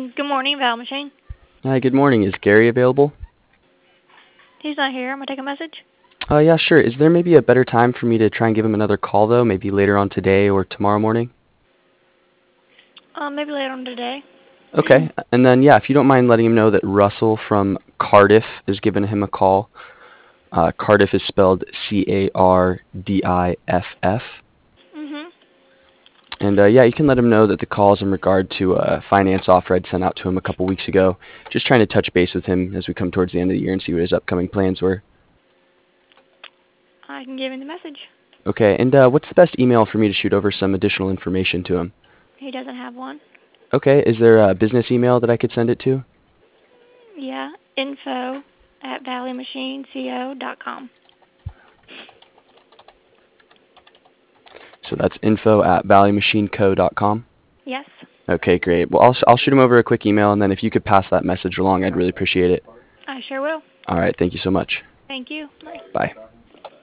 Good morning, Val Machine. Hi, good morning. Is Gary available? He's not here. I'm gonna take a message. Yeah, sure. Is there maybe a better time for me to try and give him another call, though? Maybe later on today or tomorrow morning? Maybe later on today. Okay. And then, yeah, if you don't mind letting him know that Russell from Cardiff is giving him a call. Cardiff is spelled Cardiff. Mhm. And yeah, you can let him know that the call is in regard to a finance offer I'd sent out to him a couple weeks ago. Just trying to touch base with him as we come towards the end of the year and see what his upcoming plans were. I can give him the message. Okay, and what's the best email for me to shoot over some additional information to him? He doesn't have one. Okay, is there a business email that I could send it to? Yeah. info@valleymachineco.com. So that's info@valleymachineco.com. Yes. Okay, great. Well, I'll shoot him over a quick email, and then if you could pass that message along, I'd really appreciate it. I sure will. All right, thank you so much. Thank you. Bye. Bye.